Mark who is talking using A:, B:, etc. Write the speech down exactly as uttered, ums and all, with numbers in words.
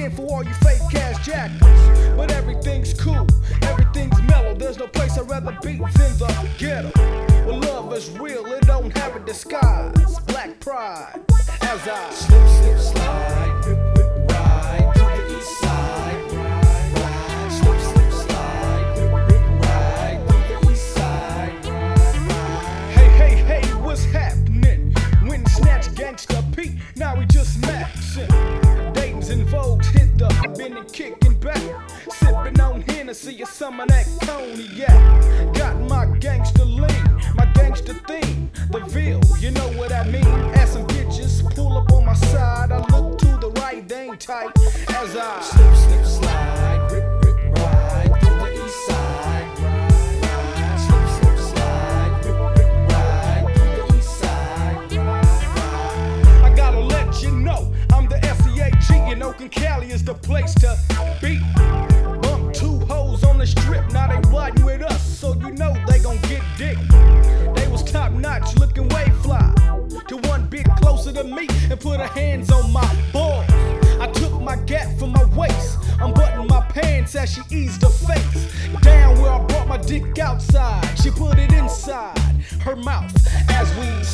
A: again for all you fake ass jackals. But everything's cool, everything's mellow. There's no place I'd rather be than the ghetto. Well, love is real, it don't have a disguise. Black pride, as I slip, slip, slide, whip, whip, ride through the east side. Ride, ride, slip, slip, slide, whip, whip, ride through the east side. Ride, ride. Hey, hey, hey, what's happening? When snatch gangsta Pete, now we just maxing. Dayton's and Vogues hit the bin and kicking back. Sipping on Hennessy or some of that cognac. Got my gangsta lean, my gangsta theme, the Ville, you know what I mean. As some bitches pull up on my side, I look to the right, they ain't tight. As I slip, slip, slide, rip, rip, ride through the east side. Ride, ride, slip, slip, slide, rip, rip, ride through the east side. Ride, ride. I gotta let you know, I'm the S E A G, and Oakland, Cali is the place to be. Bump two hoes on the strip, now they riding with us, so you know they gon' get dick. They was top notch, looking way fly. To one bit closer to me and put her hands on my balls. I took my gap from my waist, unbuttoned my pants as she eased her face. Down where I brought my dick outside, she put it inside her mouth as we